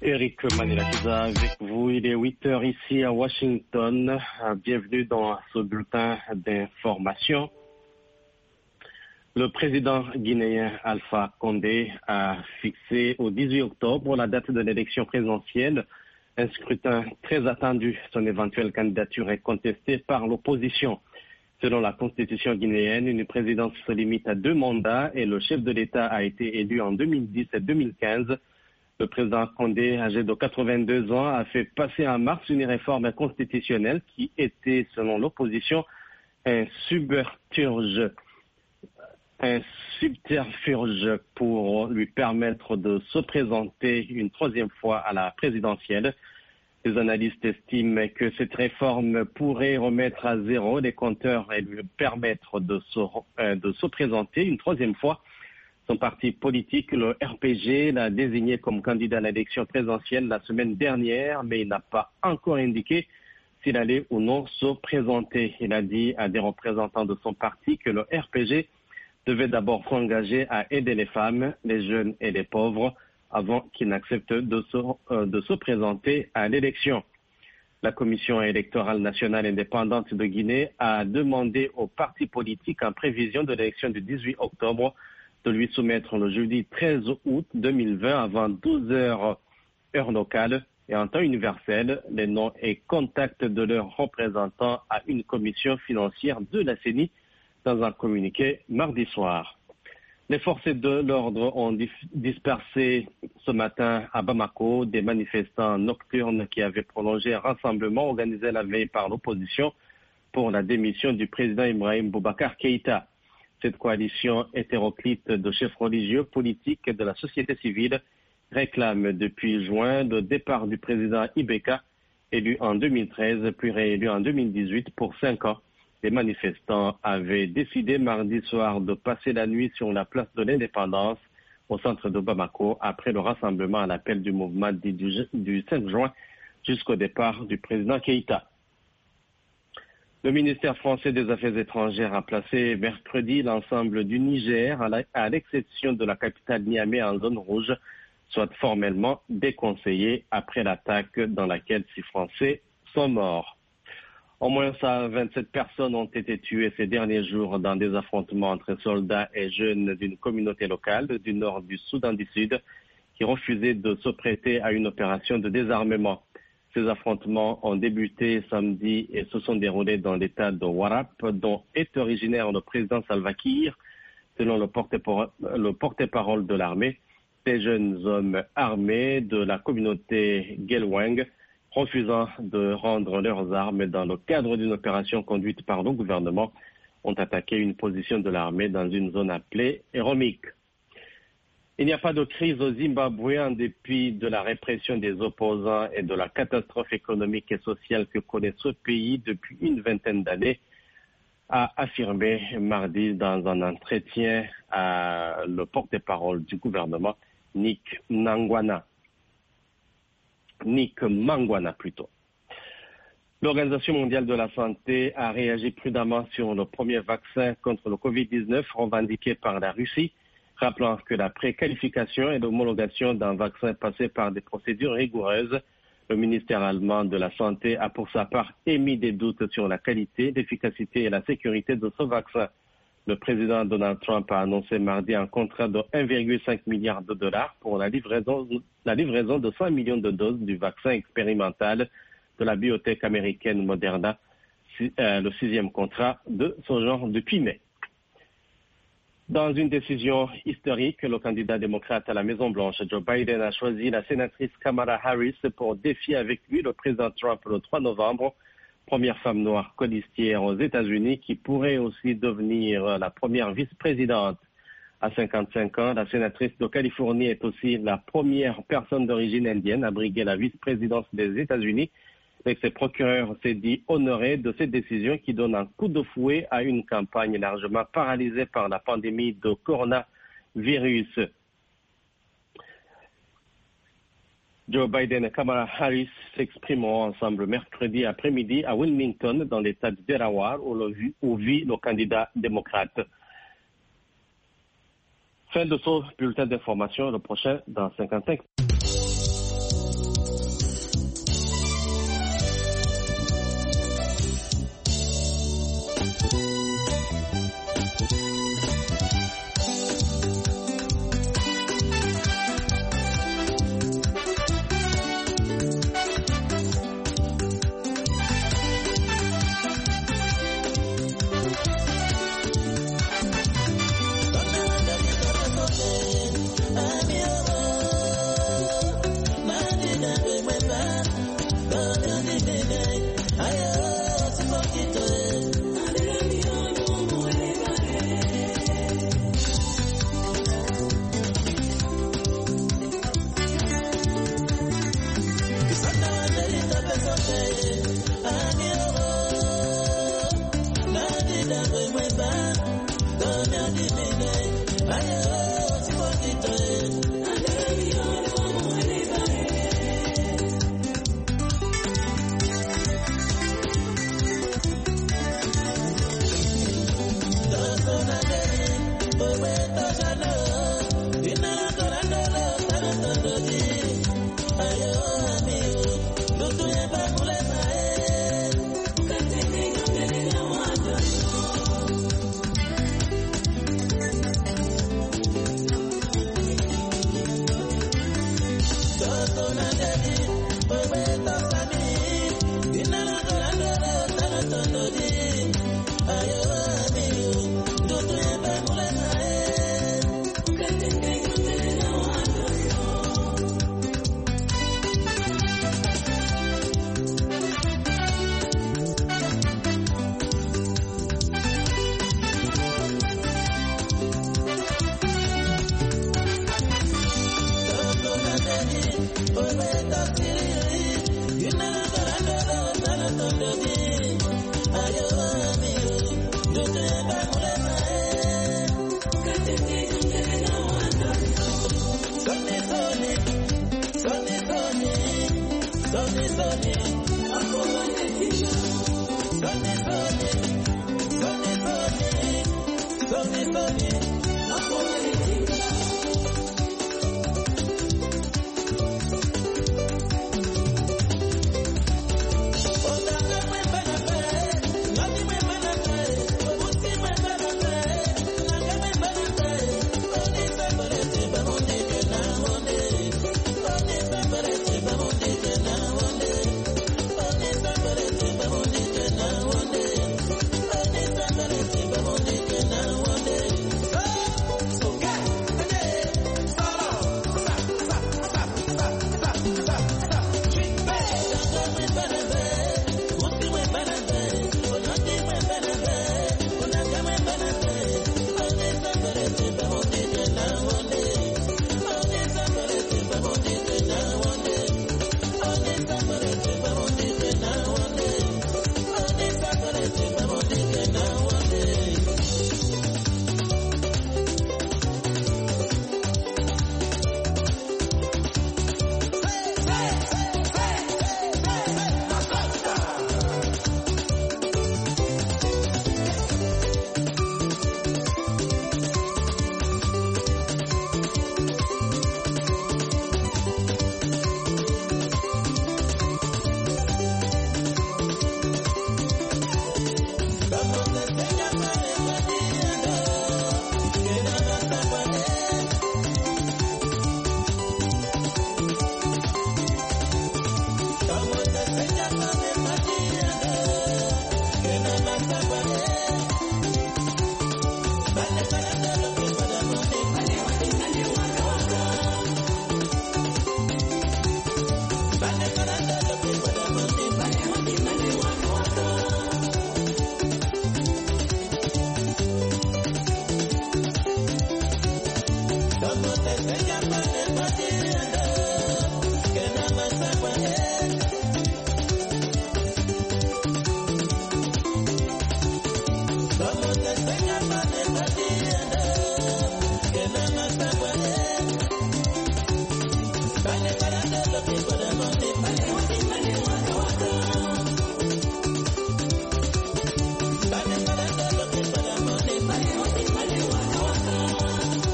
Eric Manilakiza avec vous. Il est 8 heures ici à Washington. Bienvenue dans ce bulletin d'information. Le président guinéen Alpha Condé a fixé au 18 octobre la date de l'élection présidentielle. Un scrutin très attendu. Son éventuelle candidature est contestée par l'opposition. Selon la constitution guinéenne, une présidence se limite à 2 mandats et le chef de l'État a été élu en 2010 et 2015. Le président Condé, âgé de 82 ans, a fait passer en mars une réforme constitutionnelle qui était, selon l'opposition, un subterfuge pour lui permettre de se présenter une 3e fois à la présidentielle. Les analystes estiment que cette réforme pourrait remettre à zéro les compteurs et lui permettre de se présenter une 3e fois. Son parti politique, le RPG, l'a désigné comme candidat à l'élection présidentielle la semaine dernière, mais il n'a pas encore indiqué s'il allait ou non se présenter. Il a dit à des représentants de son parti que le RPG devait d'abord s'engager à aider les femmes, les jeunes et les pauvres avant qu'il n'accepte de se présenter à l'élection. La Commission électorale nationale indépendante de Guinée a demandé aux partis politiques en prévision de l'élection du 18 octobre de lui soumettre le jeudi 13 août 2020 avant 12 heures heure locale et en temps universel les noms et contacts de leurs représentants à une commission financière de la CENI dans un communiqué mardi soir. Les forces de l'ordre ont dispersé ce matin à Bamako des manifestants nocturnes qui avaient prolongé un rassemblement organisé la veille par l'opposition pour la démission du président Ibrahim Boubacar Keïta. Cette coalition hétéroclite de chefs religieux, politiques et de la société civile réclame depuis juin le départ du président Ibeka, élu en 2013 puis réélu en 2018 pour 5 ans. Les manifestants avaient décidé mardi soir de passer la nuit sur la place de l'Indépendance au centre de Bamako après le rassemblement à l'appel du mouvement du 5 juin jusqu'au départ du président Keïta. Le ministère français des Affaires étrangères a placé mercredi l'ensemble du Niger, à l'exception de la capitale Niamey, en zone rouge, soit formellement déconseillé après l'attaque dans laquelle 6 Français sont morts. Au moins 127 personnes ont été tuées ces derniers jours dans des affrontements entre soldats et jeunes d'une communauté locale du nord du Soudan du Sud qui refusaient de se prêter à une opération de désarmement. Ces affrontements ont débuté samedi et se sont déroulés dans l'état de Warrap, dont est originaire le président Salva Kiir. Selon le porte-parole de l'armée, ces jeunes hommes armés de la communauté Gelwang, refusant de rendre leurs armes dans le cadre d'une opération conduite par le gouvernement, ont attaqué une position de l'armée dans une zone appelée Eromik. Il n'y a pas de crise au Zimbabwe en dépit de la répression des opposants et de la catastrophe économique et sociale que connaît ce pays depuis une vingtaine d'années, a affirmé mardi dans un entretien à le porte-parole du gouvernement, Nick Mangwana. L'Organisation mondiale de la santé a réagi prudemment sur le premier vaccin contre le Covid-19 revendiqué par la Russie, rappelant que la préqualification et l'homologation d'un vaccin passait par des procédures rigoureuses. Le ministère allemand de la Santé a pour sa part émis des doutes sur la qualité, l'efficacité et la sécurité de ce vaccin. Le président Donald Trump a annoncé mardi un contrat de 1,5 milliard de dollars pour la livraison de 100 millions de doses du vaccin expérimental de la biotech américaine Moderna, le 6e contrat de ce genre depuis mai. Dans une décision historique, le candidat démocrate à la Maison-Blanche, Joe Biden, a choisi la sénatrice Kamala Harris pour défier avec lui le président Trump le 3 novembre, première femme noire colistière aux États-Unis qui pourrait aussi devenir la première vice-présidente. À 55 ans, la sénatrice de Californie est aussi la première personne d'origine indienne à briguer la vice-présidence des États-Unis. L'ex procureur s'est dit honoré de cette décision qui donne un coup de fouet à une campagne largement paralysée par la pandémie de coronavirus. Joe Biden et Kamala Harris s'exprimeront ensemble mercredi après-midi à Wilmington, dans l'État du Delaware, où vit le candidat démocrate. Fin de ce bulletin d'information, le prochain dans 55. Sunny,